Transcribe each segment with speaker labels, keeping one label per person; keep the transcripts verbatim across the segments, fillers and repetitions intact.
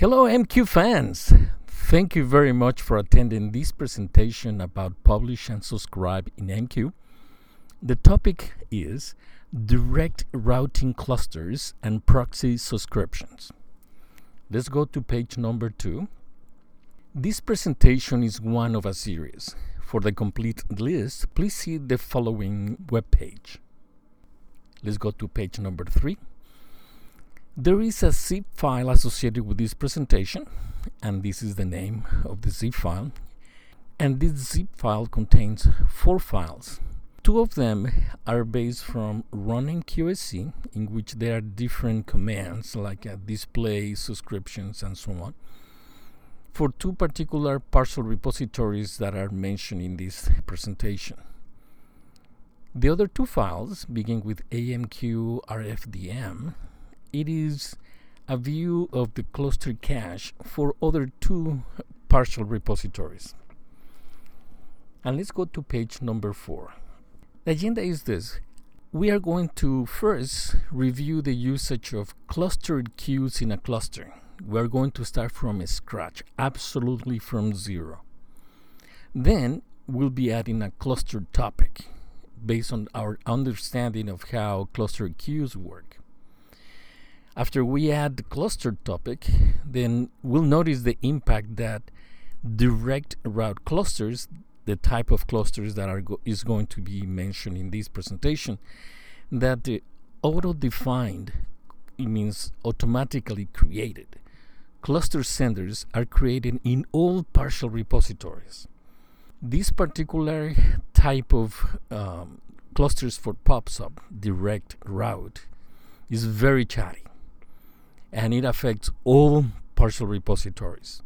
Speaker 1: Hello, M Q fans! Thank you very much for attending this presentation about Publish and Subscribe in M Q. The topic is Direct Routing Clusters and Proxy Subscriptions. Let's go to page number two. This presentation is one of a series. For the complete list, please see the following webpage. Let's go to page number three. There is a zip file associated with this presentation, and this is the name of the zip file. And this zip file contains four files. Two of them are based from running Q S C, in which there are different commands like uh, display, subscriptions, and so on, for two particular partial repositories that are mentioned in this presentation. The other two files begin with A M Q R F D M. It is a view of the cluster cache for other two partial repositories. And let's go to page number four. The agenda is this. We are going to first review the usage of clustered queues in a cluster. We're going to start from scratch, absolutely from zero. Then we'll be adding a clustered topic based on our understanding of how clustered queues work. After we add the clustered topic, then we'll notice the impact that direct route clusters, the type of clusters that are go- is going to be mentioned in this presentation, that the auto-defined, it means automatically created, cluster senders are created in all partial repositories. This particular type of um, clusters for PubSub, direct route, is very chatty, and it affects all partial repositories.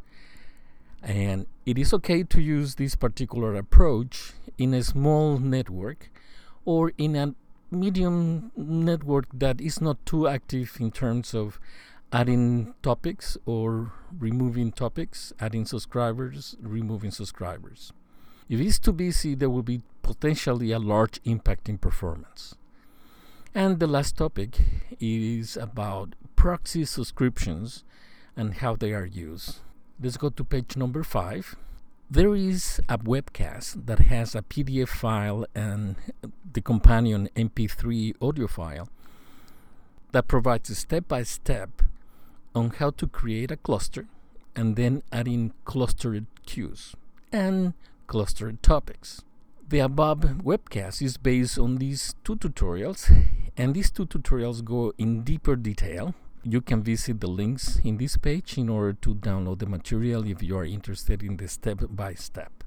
Speaker 1: And it is okay to use this particular approach in a small network or in a medium network that is not too active in terms of adding topics or removing topics, adding subscribers, removing subscribers. If it's too busy, there will be potentially a large impact in performance. And the last topic is about proxy subscriptions and how they are used. Let's go to page number five. There is a webcast that has a P D F file and the companion M P three audio file that provides a step-by-step on how to create a cluster and then adding clustered queues and clustered topics. The above webcast is based on these two tutorials, and these two tutorials go in deeper detail. You can visit the links in this page in order to download the material if you are interested in the step-by-step.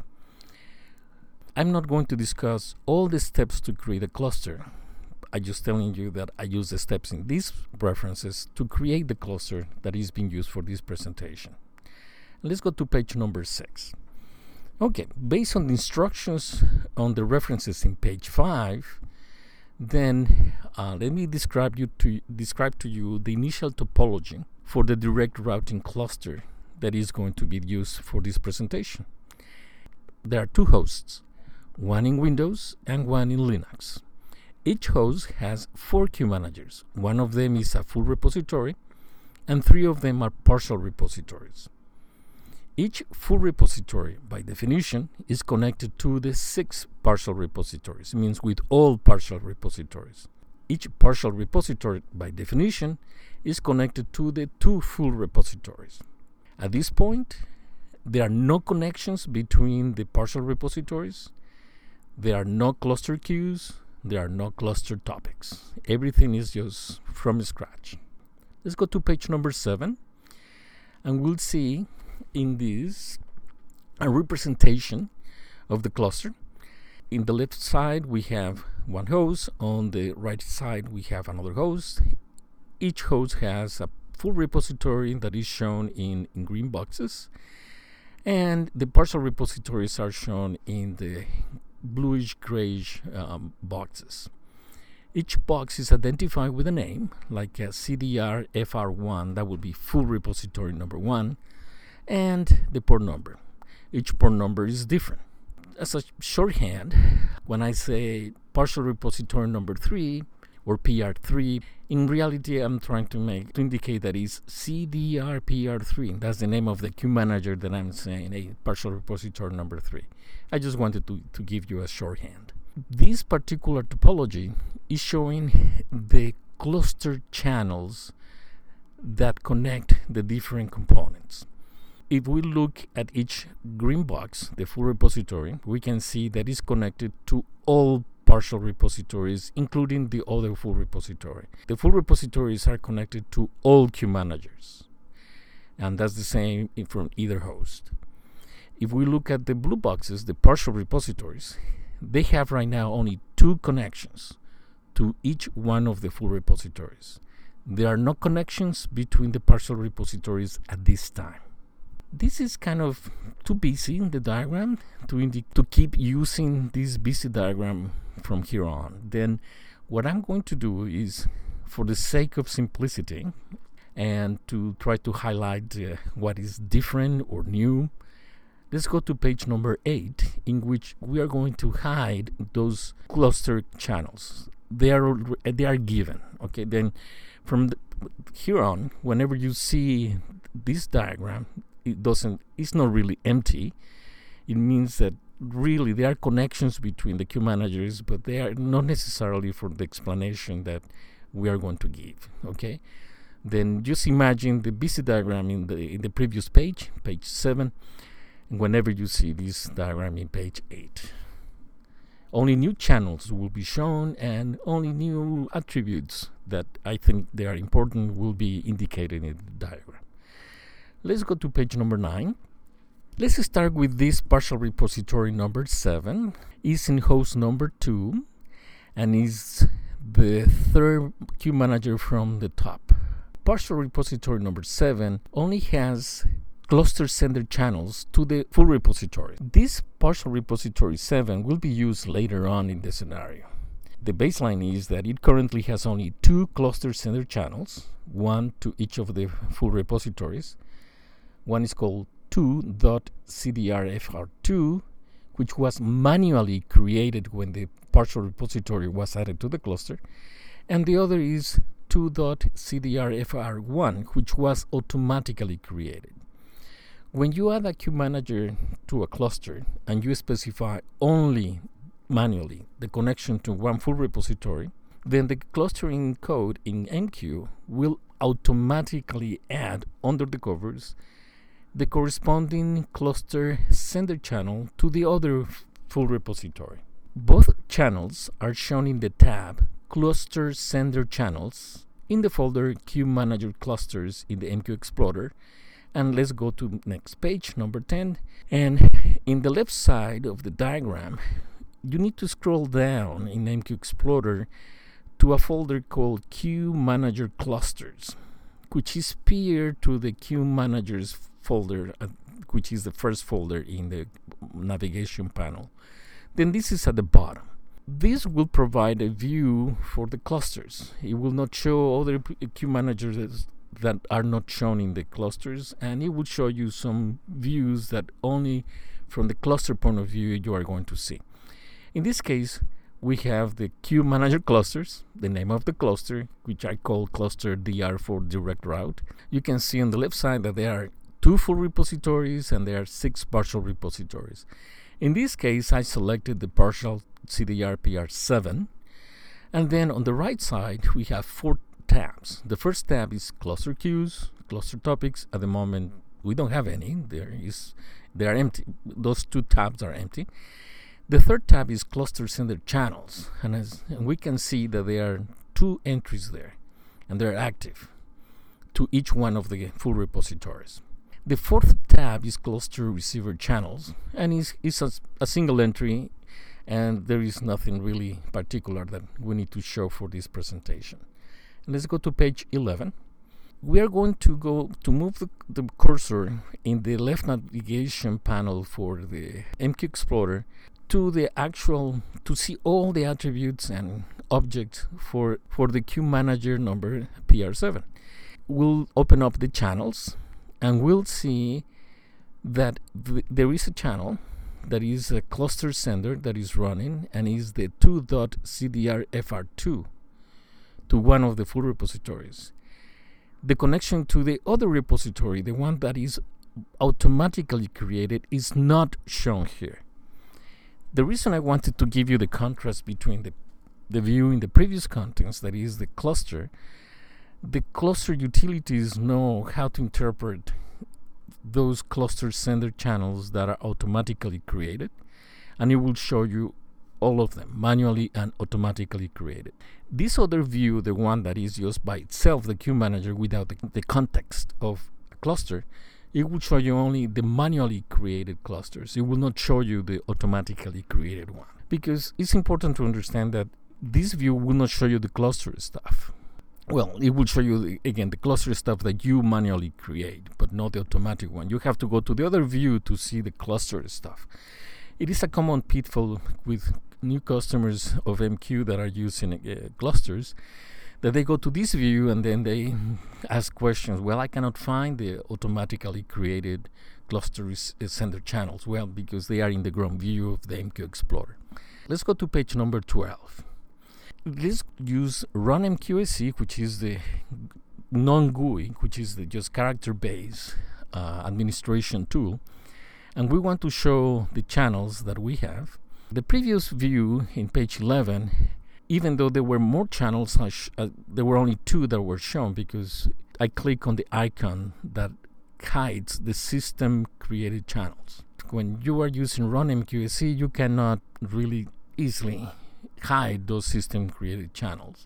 Speaker 1: I'm not going to discuss all the steps to create a cluster. I'm just telling you that I use the steps in these references to create the cluster that is being used for this presentation. Let's go to page number six. Okay, based on the instructions on the references in page five, then uh, let me describe you to describe to you the initial topology for the direct routing cluster that is going to be used for this presentation. There are two hosts, one in Windows and one in Linux. Each host has four queue managers. One of them is a full repository, and three of them are partial repositories. Each full repository, by definition, is connected to the six partial repositories. It means with all partial repositories. Each partial repository, by definition, is connected to the two full repositories. At this point, there are no connections between the partial repositories. There are no cluster queues. There are no cluster topics. Everything is just from scratch. Let's go to page number seven, and we'll see in this a representation of the cluster. In the left side we have one host, on the right side we have another host. Each host has a full repository that is shown in, in green boxes, and the partial repositories are shown in the bluish grayish um, boxes. Each box is identified with a name, like a C D R F R one, that would be full repository number one, and the port number. Each port number is different. As a shorthand, when I say partial repository number three, or P R three. In reality, I'm trying to make to indicate that it's C D R P R three. That's the name of the queue manager that I'm saying, a partial repository number three. I just wanted to, to give you a shorthand. This particular topology is showing the cluster channels that connect the different components. If we look at each green box, the full repository, we can see that it's connected to all partial repositories, including the other full repository. The full repositories are connected to all queue managers, and that's the same from either host. If we look at the blue boxes, the partial repositories, they have right now only two connections to each one of the full repositories. There are no connections between the partial repositories at this time. This is kind of too busy in the diagram to indi- to keep using this busy diagram from here on. Then what I'm going to do is, for the sake of simplicity and to try to highlight uh, what is different or new, let's go to page number eight, in which we are going to hide those cluster channels. They are they are given. Okay, then from the, here on, whenever you see this diagram, it doesn't it's not really empty. It means that really there are connections between the queue managers, but they are not necessarily for the explanation that we are going to give. Okay, then just imagine the busy diagram in the in the previous page, page seven, whenever you see this diagram in page eight. Only new channels will be shown, and only new attributes that I think they are important will be indicated in the diagram. Let's go to page number nine. Let's start with this partial repository number seven. It's in host number two, and is the third queue manager from the top. Partial repository number seven only has cluster sender channels to the full repository. This partial repository seven will be used later on in the scenario. The baseline is that it currently has only two cluster sender channels, one to each of the full repositories. One is called two dot C D R F R two, which was manually created when the partial repository was added to the cluster, and the other is two dot C D R F R one, which was automatically created. When you add a queue manager to a cluster and you specify only manually the connection to one full repository, then the clustering code in M Q will automatically add under the covers the corresponding cluster sender channel to the other f- full repository. Both channels are shown in the tab Cluster Sender Channels in the folder Queue Manager Clusters in the M Q Explorer. And let's go to next page, number ten. And in the left side of the diagram, you need to scroll down in M Q Explorer to a folder called Queue Manager Clusters, which is peer to the Queue Managers folder, uh, which is the first folder in the navigation panel. Then this is at the bottom. This will provide a view for the clusters. It will not show other p- queue managers that are not shown in the clusters, and it will show you some views that only from the cluster point of view you are going to see. In this case, we have the queue manager clusters, the name of the cluster, which I call cluster D R for direct route. You can see on the left side that there are two full repositories and there are six partial repositories. In this case, I selected the partial C D R P R seven, and then on the right side we have four tabs. The first tab is cluster queues, cluster topics. At the moment we don't have any. There is they are empty. Those two tabs are empty. The third tab is cluster sender channels, and as and we can see that there are two entries there, and they're active to each one of the full repositories. The fourth tab is cluster receiver channels, and is is a, a single entry, and there is nothing really particular that we need to show for this presentation. Let's go to page eleven. We are going to go to move the, the cursor in the left navigation panel for the M Q Explorer to the actual, to see all the attributes and objects for, for the queue manager number P R seven. We'll open up the channels, and we'll see that th- there is a channel that is a cluster sender that is running, and is the two dot C D R F R two. to one of the full repositories, the connection to the other repository, the one that is automatically created, is not shown here. The reason I wanted to give you the contrast between the, the view in the previous contents, that is the cluster, the cluster utilities know how to interpret those cluster sender channels that are automatically created, and it will show you all of them, manually and automatically created. This other view, the one that is just by itself, the queue manager, without the, the context of a cluster, it will show you only the manually created clusters. It will not show you the automatically created one. Because it's important to understand that this view will not show you the cluster stuff. Well, it will show you, the, again, the cluster stuff that you manually create, but not the automatic one. You have to go to the other view to see the cluster stuff. It is a common pitfall with new customers of M Q that are using uh, clusters, that they go to this view and then they ask questions. Well, I cannot find the automatically created cluster sender channels. Well, because they are in the ground view of the M Q Explorer. Let's go to page number twelve. Let's use Run M Q S E, which is the non-G U I, which is the just character-based uh, administration tool. And we want to show the channels that we have. The previous view in page eleven, even though there were more channels, I sh- uh, there were only two that were shown because I click on the icon that hides the system created channels. When you are using Run M Q S E, you cannot really easily hide those system created channels.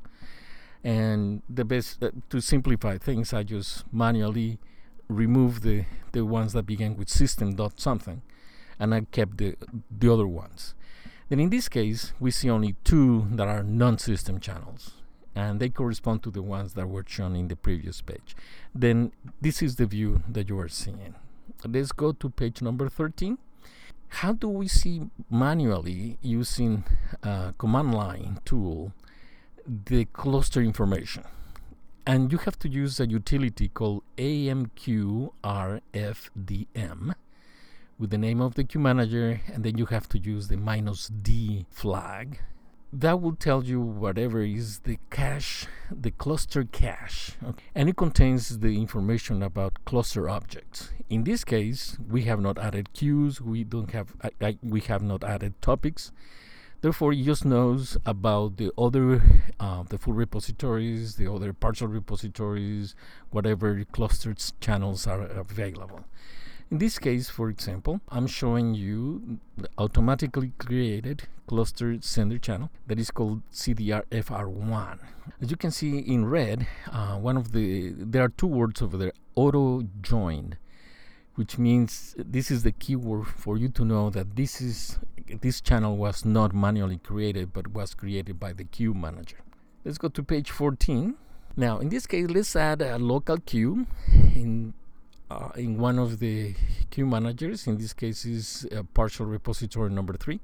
Speaker 1: And the best, uh, to simplify things, I just manually remove the, the ones that began with system dot something, and I kept the, the other ones. Then in this case, we see only two that are non-system channels, and they correspond to the ones that were shown in the previous page. Then this is the view that you are seeing. Let's go to page number thirteen. How do we see manually, using a command line tool, the cluster information? And you have to use a utility called A M Q R F D M with the name of the queue manager, and then you have to use the minus D flag. That will tell you whatever is the cache, the cluster cache, okay? And it contains the information about cluster objects. In this case, we have not added queues, we don't have, I, I, we have not added topics. Therefore, it just knows about the other, uh, the full repositories, the other partial repositories, whatever clustered channels are available. In this case, for example, I'm showing you the automatically created cluster sender channel that is called C D R F R one. As you can see in red, uh, one of the there are two words over there: auto joined, which means this is the keyword for you to know that this is this channel was not manually created, but was created by the queue manager. Let's go to page fourteen. Now, in this case, let's add a local queue in. Uh, in one of the queue managers. In this case is uh, partial repository number three,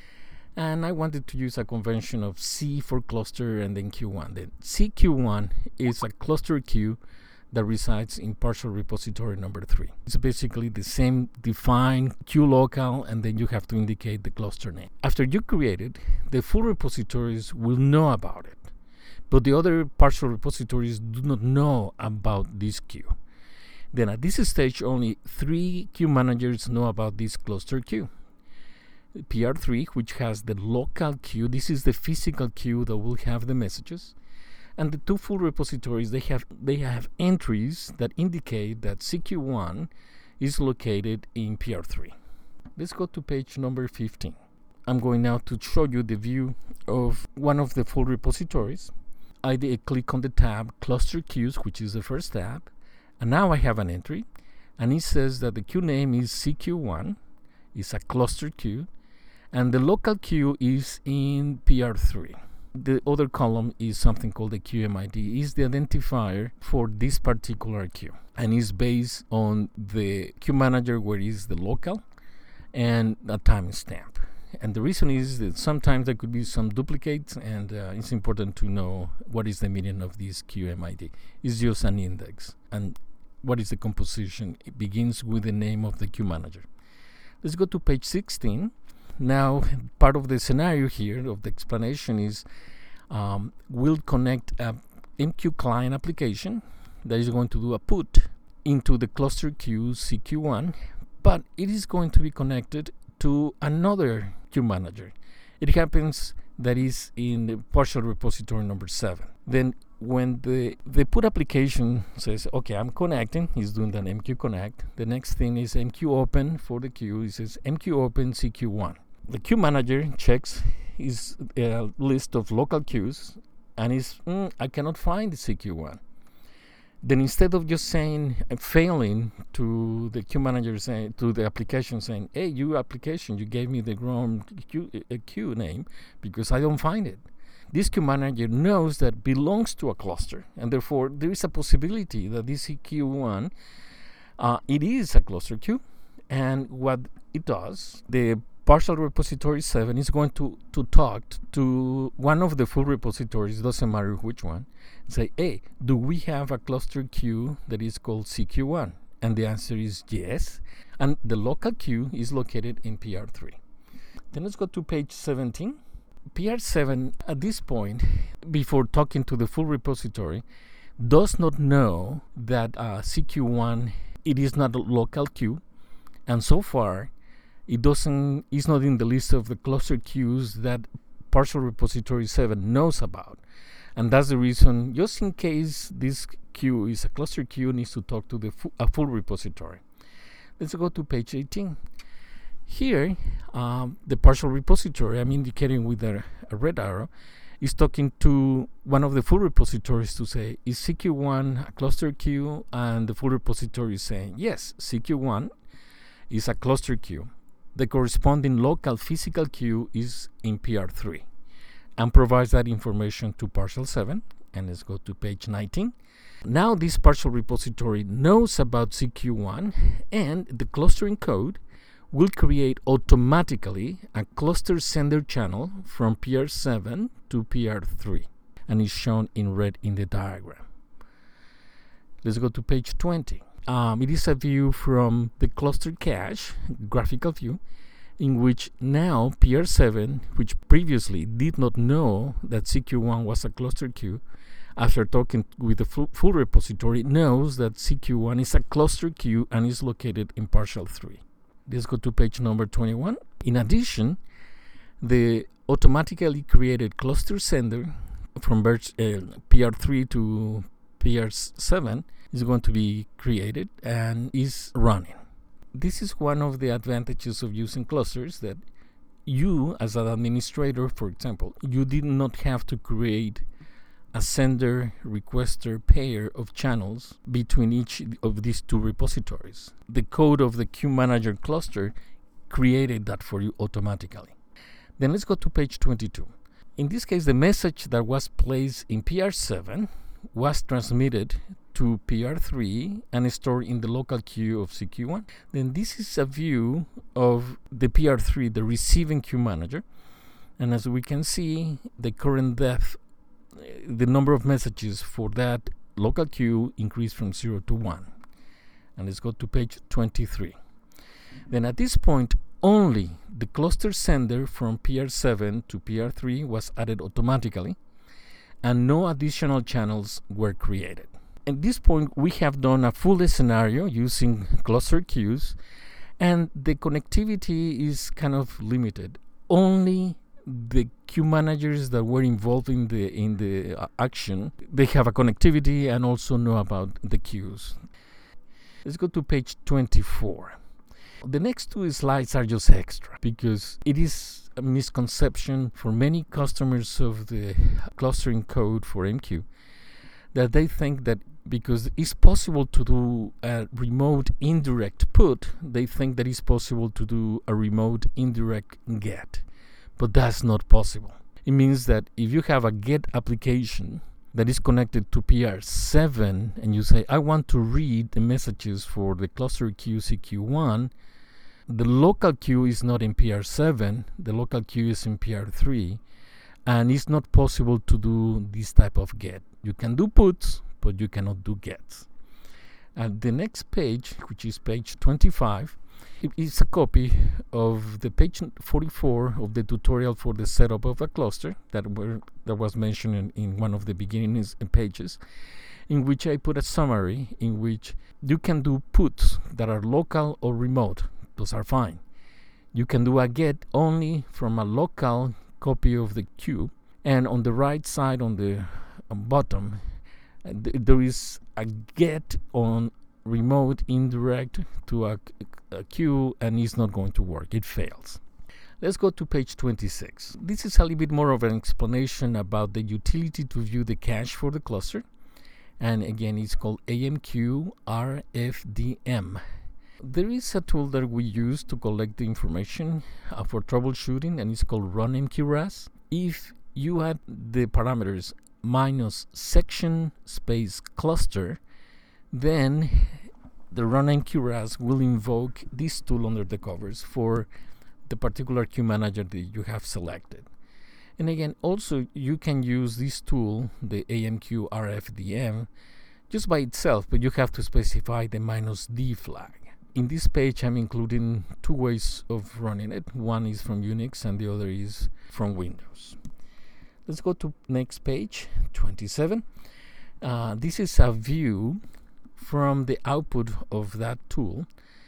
Speaker 1: and I wanted to use a convention of C for cluster and then Q one. Then C Q one is a cluster queue that resides in partial repository number three. It's basically the same defined queue local, and then you have to indicate the cluster name. After you create it, the full repositories will know about it, but the other partial repositories do not know about this queue. Then at this stage, only three queue managers know about this cluster queue. P R three, which has the local queue, this is the physical queue that will have the messages. And the two full repositories, they have they have entries that indicate that C Q one is located in P R three. Let's go to page number fifteen. I'm going now to show you the view of one of the full repositories. I did click on the tab Cluster Queues, which is the first tab. And now I have an entry, and it says that the queue name is C Q one, it's a cluster queue, and the local queue is in P R three. The other column is something called the Q M I D, is the identifier for this particular queue, and is based on the queue manager where is the local and a timestamp. And the reason is that sometimes there could be some duplicates, and uh, it's important to know what is the meaning of this Q M I D. It's just an index. And what is the composition? It begins with the name of the queue manager. Let's go to page sixteen. Now, part of the scenario here of the explanation is um, we'll connect a M Q client application that is going to do a put into the cluster queue C Q one, but it is going to be connected to another queue manager. It happens that is in the partial repository number seven. Then when the, the put application says, okay, I'm connecting, he's doing that M Q connect. The next thing is M Q open for the queue. It says M Q open C Q one. The queue manager checks his uh, list of local queues and is, mm, I cannot find the C Q one. Then instead of just saying, uh, failing to the queue manager, saying, to the application saying, hey, you application, you gave me the wrong queue, uh, queue name because I don't find it. This queue manager knows that belongs to a cluster, and therefore there is a possibility that this C Q one, uh, it is a cluster queue, and what it does, the partial repository seven is going to, to talk to one of the full repositories, doesn't matter which one, and say, hey, do we have a cluster queue that is called C Q one? And the answer is yes, and the local queue is located in P R three. Then let's go to page seventeen. P R seven, at this point, before talking to the full repository, does not know that uh, C Q one, it is not a local queue, and so far, it doesn't, it's not in the list of the cluster queues that partial repository seven knows about. And that's the reason, just in case this queue is a cluster queue, needs to talk to the fu- a full repository. Let's go to page eighteen. Here, um, the partial repository, I'm indicating with a, a red arrow, is talking to one of the full repositories to say, is C Q one a cluster queue? And the full repository is saying, yes, C Q one is a cluster queue. The corresponding local physical queue is in P R three, and provides that information to partial seven. And let's go to page nineteen. Now this partial repository knows about C Q one, and the clustering code will create automatically a cluster sender channel from P R seven to P R three, and is shown in red in the diagram. Let's go to page twenty. Um, it is a view from the cluster cache, graphical view, in which now P R seven, which previously did not know that C Q one was a cluster queue, after talking with the full, full repository, knows that C Q one is a cluster queue and is located in partial three. Let's go to page number twenty-one. In addition, the automatically created cluster sender from uh, P R three to P R seven is going to be created and is running. This is one of the advantages of using clusters, that you, as an administrator, for example, you did not have to create a sender, requester, pair of channels between each of these two repositories. The code of the queue manager cluster created that for you automatically. Then let's go to page twenty-two. In this case, the message that was placed in P R seven was transmitted to P R three and stored in the local queue of C Q one. Then this is a view of the P R three, the receiving queue manager. And as we can see, the current depth, the number of messages for that local queue increased from zero to one. And let's go to page twenty-three. Then at this point, only the cluster sender from P R seven to P R three was added automatically, and no additional channels were created. At this point, we have done a full scenario using cluster queues, and the connectivity is kind of limited. Only the queue managers that were involved in the in the uh, action, they have a connectivity and also know about the queues. Let's go to page twenty-four. The next two slides are just extra because it is a misconception for many customers of the clustering code for M Q that they think that because it's possible to do a remote indirect put, they think that it's possible to do a remote indirect get. But that's not possible. It means that if you have a get application that is connected to P R seven and you say, I want to read the messages for the cluster queue C Q one, the local queue is not in P R seven, the local queue is in P R three, and it's not possible to do this type of get. You can do puts, but you cannot do gets. And the next page, which is page twenty-five, It is a copy of the page forty-four of the tutorial for the setup of a cluster that were that was mentioned in, in one of the beginning pages, in which I put a summary in which you can do puts that are local or remote. Those are fine. You can do a get only from a local copy of the queue, and on the right side on the um, bottom uh, th- there is a get on remote indirect to a, a queue, and it's not going to work. It fails. Let's go to page twenty-six. This is a little bit more of an explanation about the utility to view the cache for the cluster, and again it's called A M Q R F D M. There is a tool that we use to collect the information uh, for troubleshooting, and it's called runmqras. If you add the parameters minus section space cluster, then the runmqras will invoke this tool under the covers for the particular queue manager that you have selected. And again, also you can use this tool, the A M Q R F D M, just by itself, but you have to specify the minus D flag. In this page, I'm including two ways of running it. One is from Unix and the other is from Windows. Let's go to next page, twenty-seven. Uh, this is a view from the output of that tool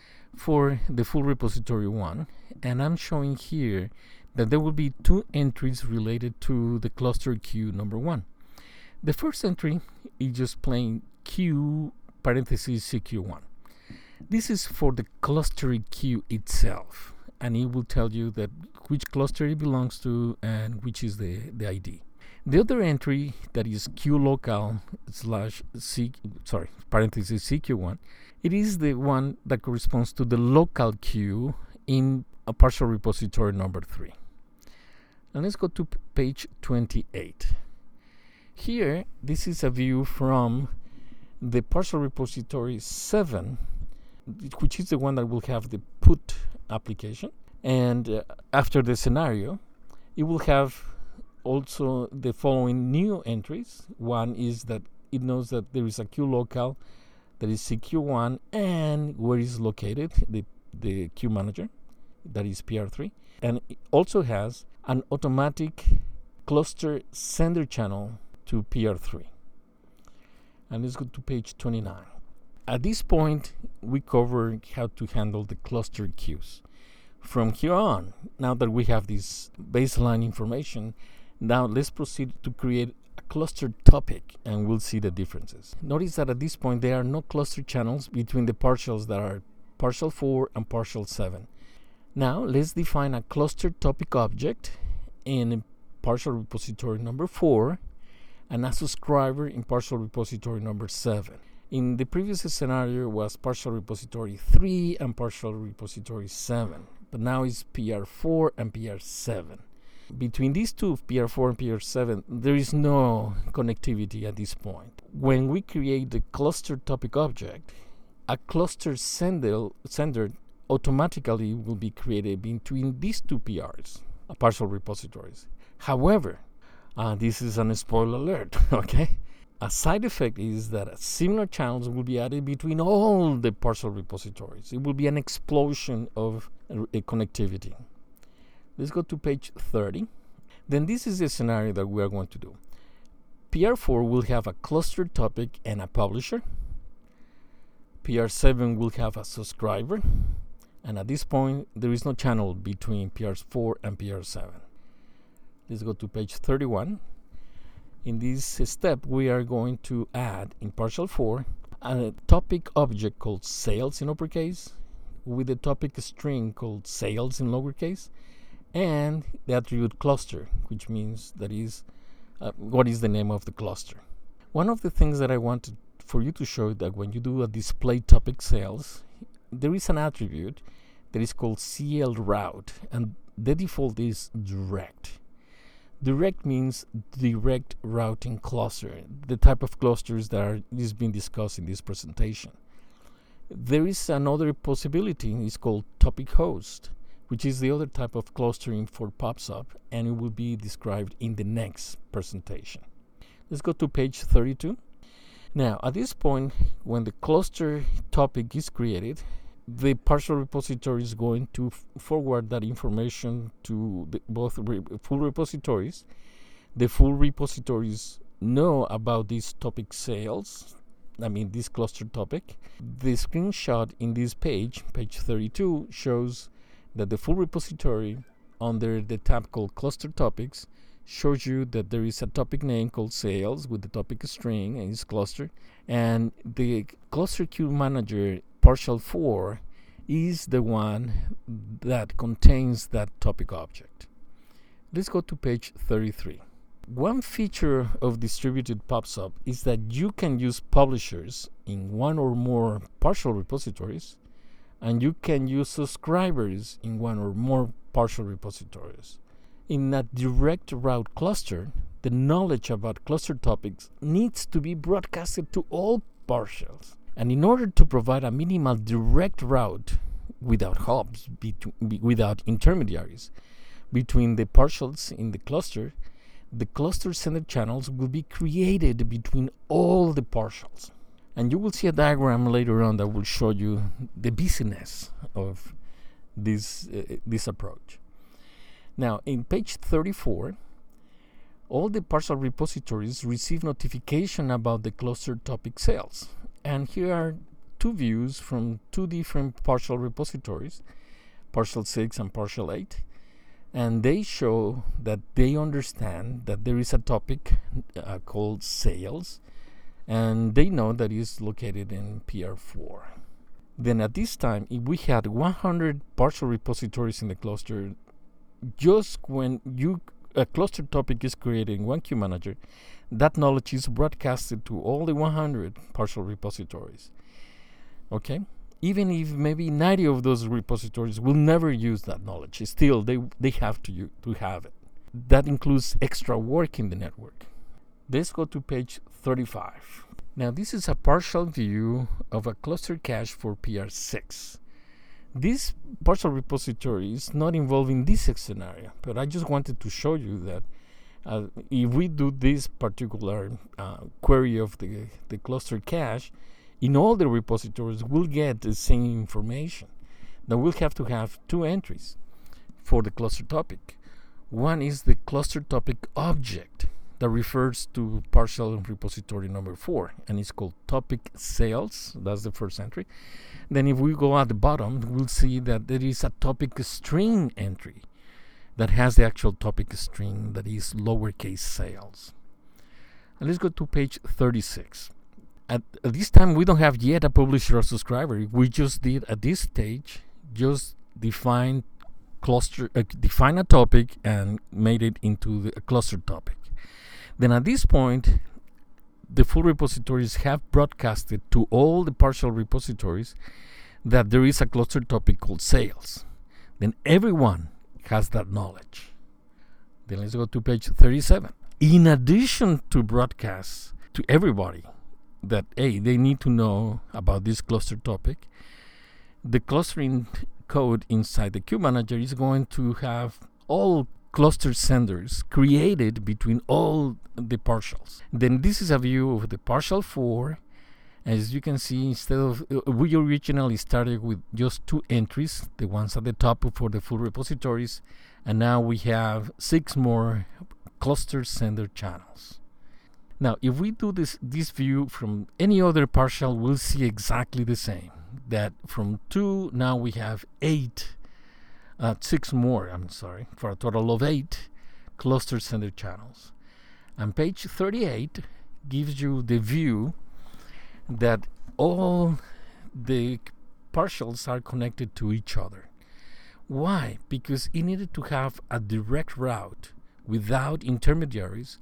Speaker 1: for the full repository one, and I'm showing here that there will be two entries related to the cluster queue number one. The first entry is just plain queue parentheses C Q one. This is for the cluster queue itself, and it will tell you that which cluster it belongs to and which is the, the I D. The other entry that is queue local slash C, sorry, parentheses C Q one, it is the one that corresponds to the local queue in a partial repository number three. And let's go to p- page twenty-eight. Here, this is a view from the partial repository seven, which is the one that will have the put application. And uh, after the scenario, it will have also the following new entries. One is that it knows that there is a queue local that is C Q one and where is located the, the queue manager, that is P R three. And it also has an automatic cluster sender channel to P R three. And let's go to page twenty-nine. At this point, we cover how to handle the cluster queues. From here on, now that we have this baseline information, now let's proceed to create a cluster topic, and we'll see the differences. Notice that at this point, there are no cluster channels between the partials that are partial four and partial seven. Now, let's define a cluster topic object in partial repository number four and a subscriber in partial repository number seven. In the previous scenario was partial repository three and partial repository seven, but now it's P R four and P R seven. Between these two, P R four and P R seven, there is no connectivity at this point. When we create the cluster topic object, a cluster sender, sender automatically will be created between these two P Rs, uh, partial repositories. However, uh, this is an spoiler alert, okay? A side effect is that similar channels will be added between all the partial repositories. It will be an explosion of uh, connectivity. Let's go to page thirty. Then this is the scenario that we are going to do. P R four will have a cluster topic and a publisher. P R seven will have a subscriber. And at this point, there is no channel between P R four and P R seven. Let's go to page thirty-one. In this step, we are going to add in partial four a topic object called sales in uppercase with a topic string called sales in lowercase and the attribute cluster, which means that is uh, what is the name of the cluster. One of the things that I wanted for you to show that when you do a display topic sales, there is an attribute that is called C L route, and the default is direct. Direct means direct routing cluster, the type of clusters that are, is being discussed in this presentation. There is another possibility, it's called topic host, which is the other type of clustering for pops up, and it will be described in the next presentation. Let's go to page thirty-two. Now, at this point, when the cluster topic is created, the partial repository is going to f- forward that information to the, both re- full repositories. The full repositories know about this topic sales, I mean this cluster topic. The screenshot in this page, page thirty-two, shows that the full repository under the tab called cluster topics shows you that there is a topic name called sales with the topic string and its cluster, and the cluster queue manager partial four is the one that contains that topic object. Let's go to page thirty-three. One feature of distributed PubSub is that you can use publishers in one or more partial repositories, and you can use subscribers in one or more partial repositories. In a direct route cluster, the knowledge about cluster topics needs to be broadcasted to all partials. And in order to provide a minimal direct route without hubs, be- without intermediaries, between the partials in the cluster, the cluster sender channels will be created between all the partials. And you will see a diagram later on that will show you the busyness of this, uh, this approach. Now, in page thirty-four, all the partial repositories receive notification about the cluster topic sales. And here are two views from two different partial repositories, partial six and partial eight. And they show that they understand that there is a topic uh, called sales, and they know that it's located in P R four. Then at this time, if we had one hundred partial repositories in the cluster, just when you a cluster topic is created in one queue manager, that knowledge is broadcasted to all the one hundred partial repositories. Okay? Even if maybe ninety of those repositories will never use that knowledge, still they, they have to, u- to have it. That includes extra work in the network. Let's go to page thirty-five. Now this is a partial view of a cluster cache for P R six. This partial repository is not involved in this scenario, but I just wanted to show you that uh, if we do this particular uh, query of the, the cluster cache, in all the repositories we'll get the same information. Now we'll have to have two entries for the cluster topic. One is the cluster topic object that refers to partial repository number four, and it's called topic sales. That's the first entry. Then if we go at the bottom, we'll see that there is a topic string entry that has the actual topic string that is lowercase sales. And let's go to page thirty-six. At, at this time, we don't have yet a publisher or subscriber. We just did at this stage just define cluster, uh, define a topic and made it into the, a cluster topic. Then at this point, the full repositories have broadcasted to all the partial repositories that there is a cluster topic called sales. Then everyone has that knowledge. Then let's go to page thirty-seven. In addition to broadcasts to everybody that, hey, they need to know about this cluster topic, the clustering code inside the queue manager is going to have all cluster senders created between all the partials. Then this is a view of the partial four. As you can see, instead of uh, we originally started with just two entries, the ones at the top for the full repositories, and now we have six more cluster sender channels. Now, if we do this this view from any other partial, we'll see exactly the same. That from two, now we have eight, uh, six more, I'm sorry, for a total of eight cluster sender channels. And page thirty-eight gives you the view that all the partials are connected to each other. Why? Because it needed to have a direct route without intermediaries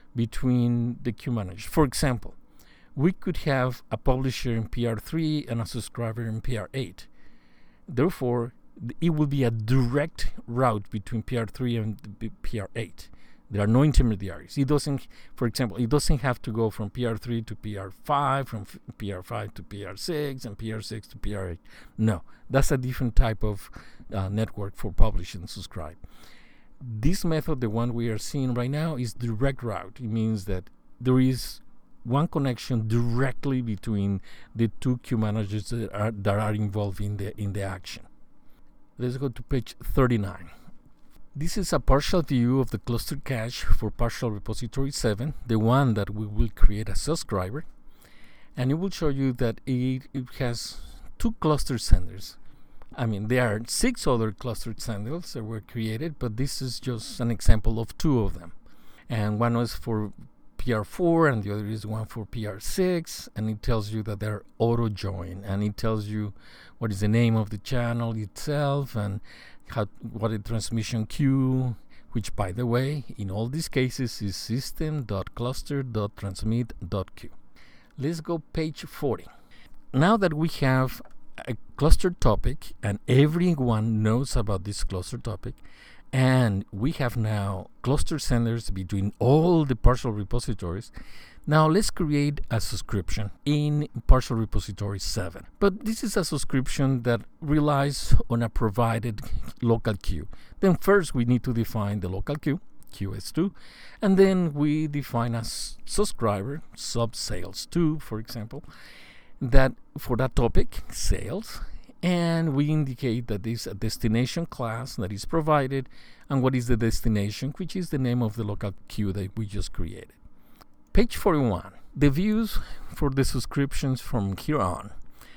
Speaker 1: between the queue managers. For example, we could have a publisher in P R three and a subscriber in P R eight. Therefore, it will be a direct route between P R three and P R eight. There are no intermediaries. It doesn't, for example, it doesn't have to go from P R three to P R five, from f- P R five to P R six, and P R six to P R eight. No, that's a different type of uh, network for publish and subscribe. This method, the one we are seeing right now, is direct route. It means that there is one connection directly between the two queue managers that are, that are involved in the in the action. Let's go to page thirty-nine. This is a partial view of the cluster cache for partial repository seven, the one that we will create as subscriber. And it will show you that it, it has two cluster senders. I mean, there are six other clustered senders that were created, but this is just an example of two of them. And one was for P R four and the other is one for P R six, and it tells you that they're auto join, and it tells you what is the name of the channel itself and how what a transmission queue, which, by the way, in all these cases is system.cluster.transmit.queue. Let's go page forty. Now that we have a cluster topic and everyone knows about this cluster topic, and we have now cluster senders between all the partial repositories, now let's create a subscription in partial repository seven. But this is a subscription that relies on a provided local queue. Then first we need to define the local queue, Q S two, and then we define a subscriber, sub sales two, for example, that for that topic, sales, and we indicate that there is a destination class that is provided, and what is the destination, which is the name of the local queue that we just created. Page forty-one. The views for the subscriptions from here on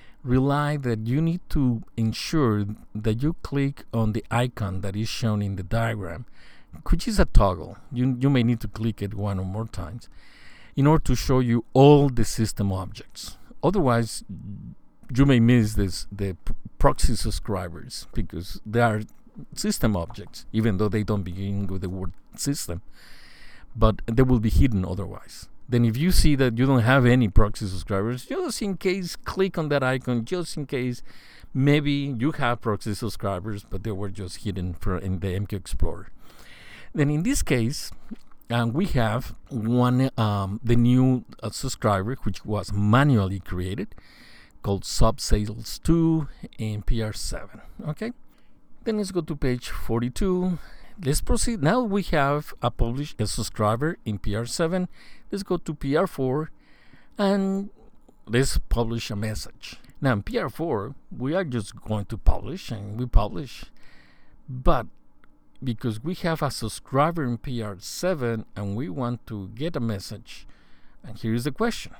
Speaker 1: rely that you need to ensure that you click on the icon that is shown in the diagram, which is a toggle. You, you may need to click it one or more times in order to show you all the system objects. Otherwise, you may miss this, the p- proxy subscribers, because they are system objects, even though they don't begin with the word system, but they will be hidden otherwise. Then if you see that you don't have any proxy subscribers, just in case, click on that icon, just in case maybe you have proxy subscribers, but they were just hidden for in the M Q Explorer. Then in this case, um, we have one um, the new uh, subscriber, which was manually created, called Subsales two in P R seven. Okay, then let's go to page forty-two. Let's proceed. Now we have a published a subscriber in P R seven. Let's go to P R four and let's publish a message. Now in P R four, we are just going to publish, and we publish, but because we have a subscriber in P R seven and we want to get a message, and here is the question: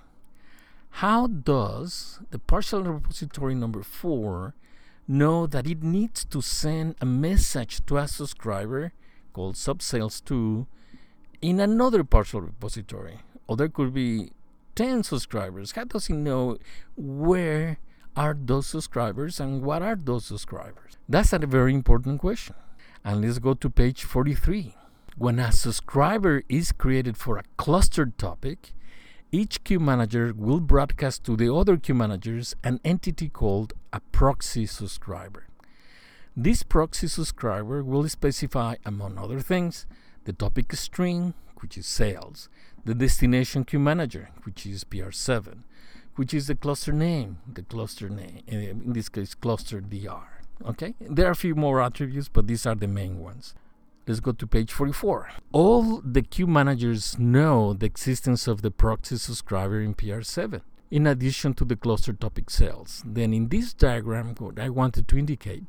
Speaker 1: how does the partial repository number four know that it needs to send a message to a subscriber called Subsales two in another partial repository? Or there could be ten subscribers. How does it know where are those subscribers and what are those subscribers? That's a very important question. And let's go to page forty-three. When a subscriber is created for a clustered topic, each queue manager will broadcast to the other queue managers an entity called a proxy subscriber. This proxy subscriber will specify, among other things, the topic string, which is sales, the destination queue manager, which is P R seven, which is the cluster name, the cluster name, in this case, cluster D R. Okay, there are a few more attributes, but these are the main ones. Let's go to page forty-four. All the queue managers know the existence of the proxy subscriber in P R seven, in addition to the cluster topic sales. Then in this diagram, what I wanted to indicate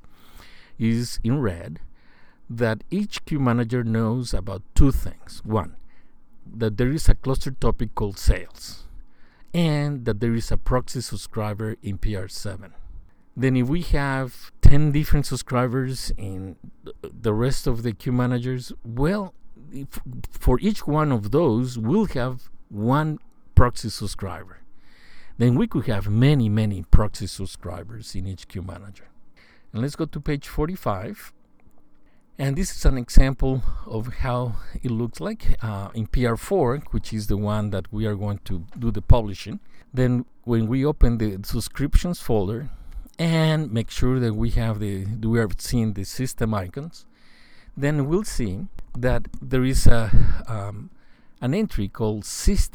Speaker 1: is in red that each queue manager knows about two things. One, that there is a cluster topic called sales, and that there is a proxy subscriber in P R seven. Then if we have ten different subscribers in the rest of the queue managers, well, if for each one of those, we'll have one proxy subscriber. Then we could have many, many proxy subscribers in each queue manager. And let's go to page forty-five. And this is an example of how it looks like uh, in P R four, which is the one that we are going to do the publishing. Then when we open the subscriptions folder, and make sure that we have the we are seeing the system icons, then we'll see that there is a um, an entry called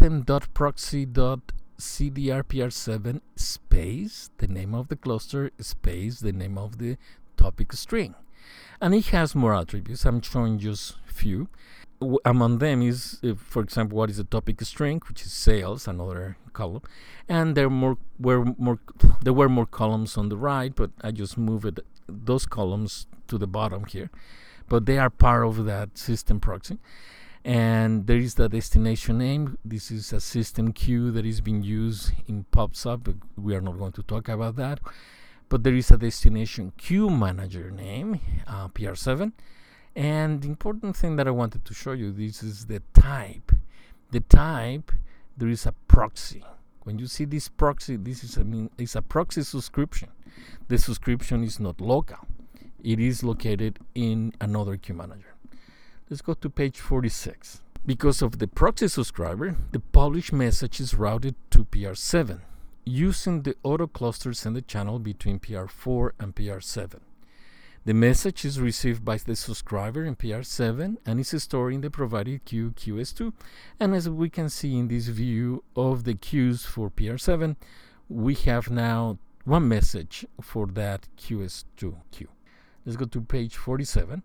Speaker 1: system.proxy.cdrpr7 space the name of the cluster space the name of the topic string. And it has more attributes. I'm showing just a few. W- among them is, uh, for example, what is the topic string, which is sales, another column. And there more were more there were more columns on the right, but I just moved those columns to the bottom here. But they are part of that system proxy. And there is the destination name. This is a system queue that is being used in PubSub, but we are not going to talk about that. But there is a destination queue manager name, uh, P R seven. And the important thing that I wanted to show you, this is the type. The type, there is a proxy. When you see this proxy, this is I mean, it's a proxy subscription. The subscription is not local. It is located in another queue manager. Let's go to page forty-six. Because of the proxy subscriber, the published message is routed to P R seven using the auto cluster sender channel between P R four and P R seven. The message is received by the subscriber in P R seven and is stored in the provided queue Q S two. And as we can see in this view of the queues for P R seven, we have now one message for that Q S two queue. Let's go to page forty-seven.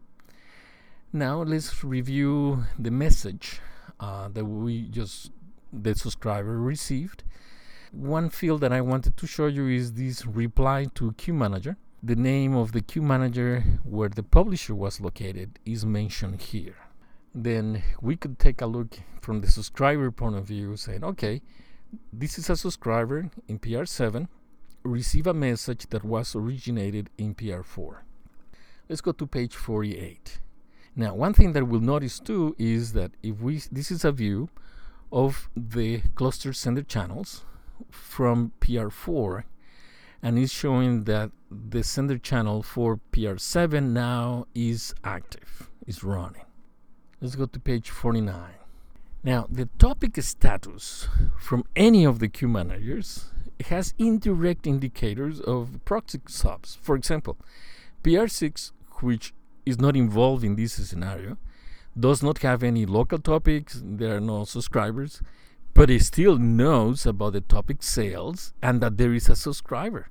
Speaker 1: Now let's review the message uh, that we just, the subscriber received. One field that I wanted to show you is this reply to queue manager. The name of the queue manager where the publisher was located is mentioned here. Then we could take a look from the subscriber point of view, saying, okay, this is a subscriber in P R seven, receive a message that was originated in P R four. Let's go to page forty-eight. Now, one thing that we'll notice too is that if we, this is a view of the cluster sender channels from P R four, and it's showing that the sender channel for P R seven now is active, is running. Let's go to page forty-nine. Now, the topic status from any of the queue managers has indirect indicators of proxy subs. For example, P R six, which is not involved in this scenario, does not have any local topics, there are no subscribers, but it still knows about the topic sales and that there is a subscriber.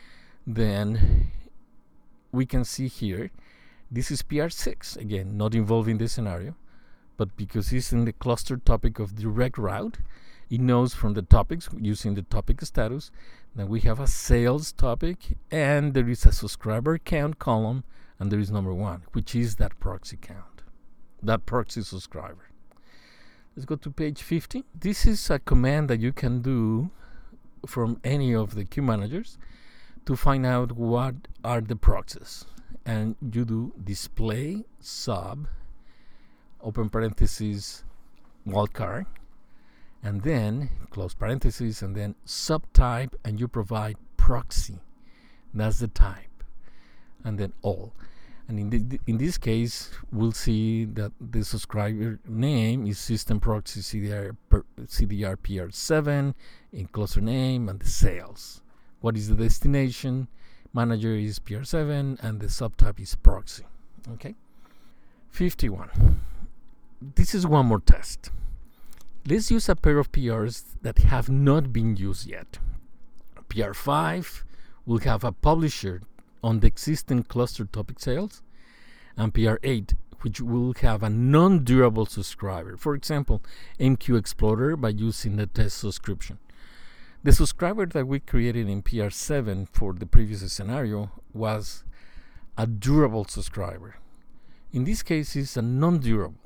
Speaker 1: Then we can see here, this is P R six, again, not involved in this scenario, but because it's in the cluster topic of direct route, it knows from the topics, using the topic status, that we have a sales topic and there is a subscriber count column, and there is number one, which is that proxy count, that proxy subscriber. Let's go to page fifty. This is a command that you can do from any of the queue managers to find out what are the proxies. And you do display sub, open parentheses, wildcard, and then close parentheses, and then subtype, and you provide proxy. That's the type. And then all. And in, the, in this case, we'll see that the subscriber name is System Proxy C D R, per, C D R P R seven, in cluster name, and the sales. What is the destination? Manager is P R seven, and the subtype is proxy. Okay. fifty-one. This is one more test. Let's use a pair of P Rs that have not been used yet. P R five will have a publisher on the existing cluster topic sales, and P R eight, which will have a non-durable subscriber. For example, M Q Explorer by using the test subscription. The subscriber that we created in P R seven for the previous scenario was a durable subscriber. In this case, it's a non-durable.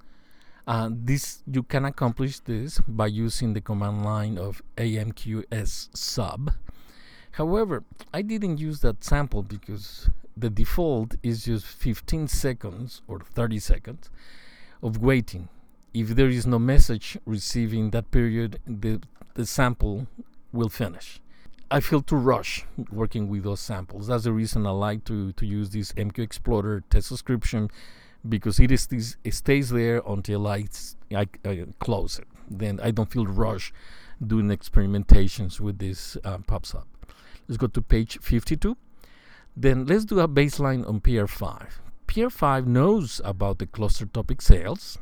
Speaker 1: Uh, this you can accomplish this by using the command line of A M Q S sub. However, I didn't use that sample because the default is just fifteen seconds or thirty seconds of waiting. If there is no message received in that period, the, the sample will finish. I feel too rushed working with those samples. That's the reason I like to, to use this M Q Explorer test subscription, because it, is, it stays there until I, I, I close it. Then I don't feel rushed doing experimentations with this uh, PubSub. Let's go to page fifty-two. Then let's do a baseline on P R five. P R five knows about the cluster topic sales.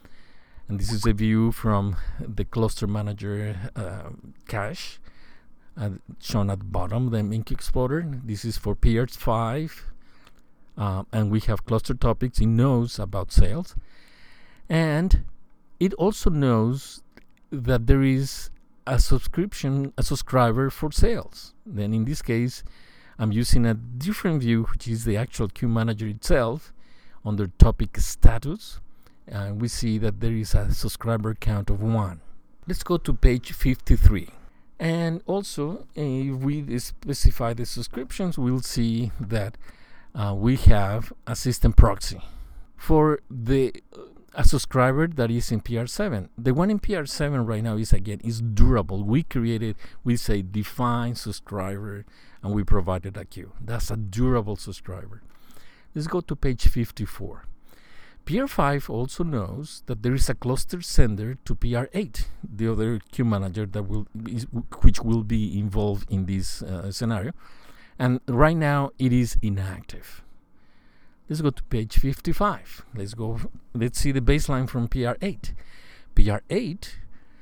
Speaker 1: And this is a view from the cluster manager uh, cache uh, shown at the bottom, the M Q Explorer. This is for P R five. uh, and we have cluster topics. It knows about sales, and it also knows that there is a subscription, a subscriber for sales. Then in this case, I'm using a different view, which is the actual queue manager itself. Under topic status, and uh, we see that there is a subscriber count of one. Let's go to page fifty-three. And also, uh, if we specify the subscriptions, we'll see that uh, we have a system proxy for the uh, a subscriber that is in P R seven. The one in P R seven right now is, again, is durable. We created, we say define subscriber, and we provided a queue. That's a durable subscriber. Let's go to page fifty-four. P R five also knows that there is a cluster sender to P R eight, the other queue manager that will is, which will be involved in this uh, scenario. And right now it is inactive. Let's go to page fifty-five. Let's go. Let's see the baseline from P R eight. P R eight,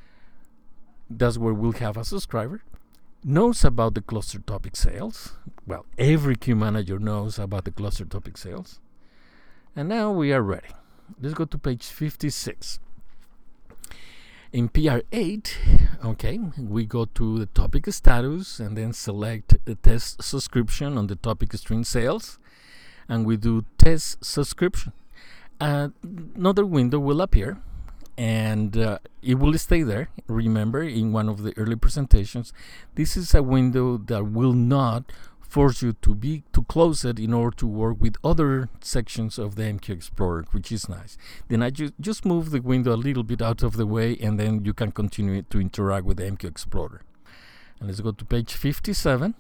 Speaker 1: that's where we'll have a subscriber, knows about the cluster topic sales. Well, every queue manager knows about the cluster topic sales. And now we are ready. Let's go to page fifty-six. In P R eight, okay, we go to the topic status and then select the test subscription on the topic string sales. And we do test subscription. Uh, another window will appear, and uh, it will stay there. Remember, in one of the early presentations, this is a window that will not force you to be to close it in order to work with other sections of the M Q Explorer, which is nice. Then I ju- just move the window a little bit out of the way, and then you can continue to interact with the M Q Explorer. And let's go to page fifty-seven.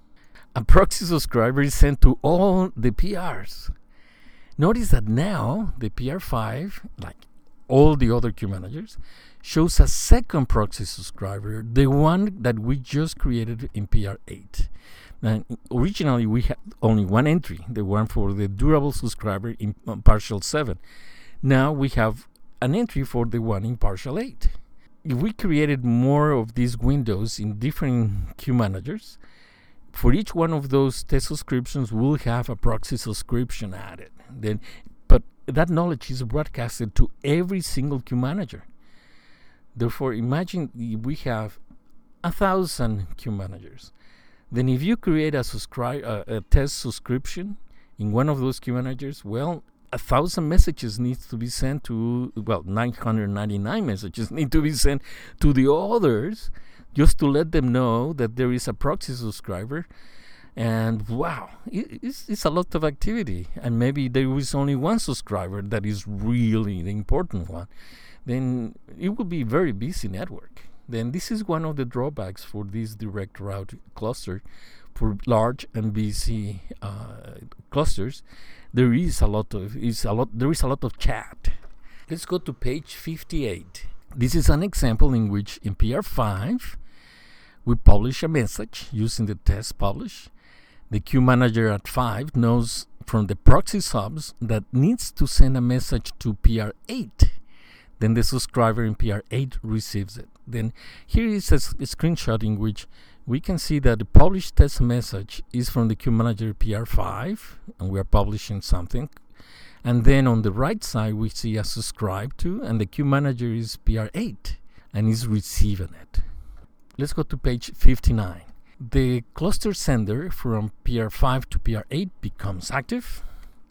Speaker 1: A proxy subscriber is sent to all the P Rs. Notice that now the P R five, like all the other queue managers, shows a second proxy subscriber, the one that we just created in P R eight. Now, originally we had only one entry, the one for the durable subscriber in um, partial seven. Now we have an entry for the one in partial eight. If we created more of these windows in different queue managers, for each one of those test subscriptions, we'll have a proxy subscription added. Then, but that knowledge is broadcasted to every single queue manager. Therefore, imagine we have a thousand queue managers. Then, if you create a subscribe uh, a test subscription in one of those queue managers, well, a thousand messages need to be sent to well, nine hundred ninety-nine messages need to be sent to the others, just to let them know that there is a proxy subscriber. And wow, it, it's, it's a lot of activity. And maybe there is only one subscriber that is really the important one. Then it will be a very busy network. Then this is one of the drawbacks for this direct route cluster. For large and busy uh, clusters, there is a lot of is a lot there is a lot of chat. Let's go to page fifty-eight. This is an example in which in P R five we publish a message using the test publish. The queue manager at five knows from the proxy subs that needs to send a message to P R eight. Then the subscriber in P R eight receives it. Then here is a, a screenshot in which we can see that the published test message is from the queue manager P R five, and we are publishing something. And then on the right side, we see a subscribe to, and the queue manager is P R eight, and is receiving it. Let's go to page fifty-nine. The cluster sender from P R five to P R eight becomes active.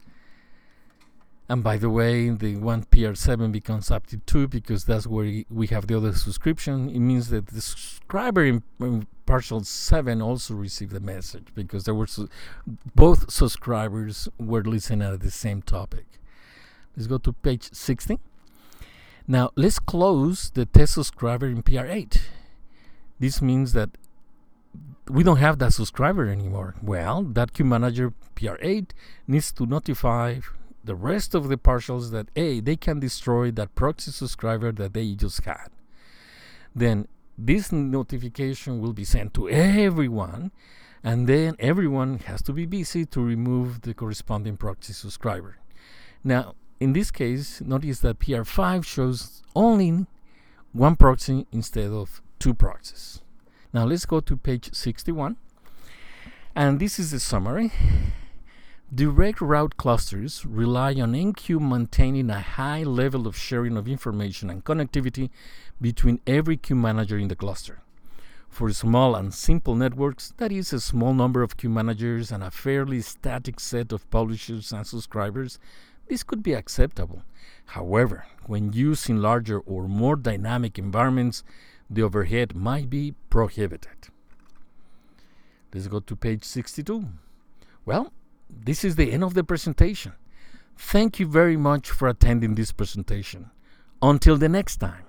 Speaker 1: And by the way, the one P R seven becomes active too, because that's where we have the other subscription. It means that the subscriber in, in partial seven also received the message, because there were su- both subscribers were listening at the same topic. Let's go to page sixty. Now let's close the test subscriber in P R eight. This means that we don't have that subscriber anymore. Well, that queue manager P R eight needs to notify the rest of the partials that, hey, they can destroy that proxy subscriber that they just had. Then this notification will be sent to everyone, and then everyone has to be busy to remove the corresponding proxy subscriber. Now, in this case, notice that P R five shows only one proxy instead of two proxies. Now let's go to page sixty-one. And this is the summary. Direct route clusters rely on M Q maintaining a high level of sharing of information and connectivity between every queue manager in the cluster. For small and simple networks, that is a small number of queue managers and a fairly static set of publishers and subscribers, this could be acceptable. However, when used in larger or more dynamic environments, the overhead might be prohibited. Let's go to page sixty-two. Well, this is the end of the presentation. Thank you very much for attending this presentation. Until the next time.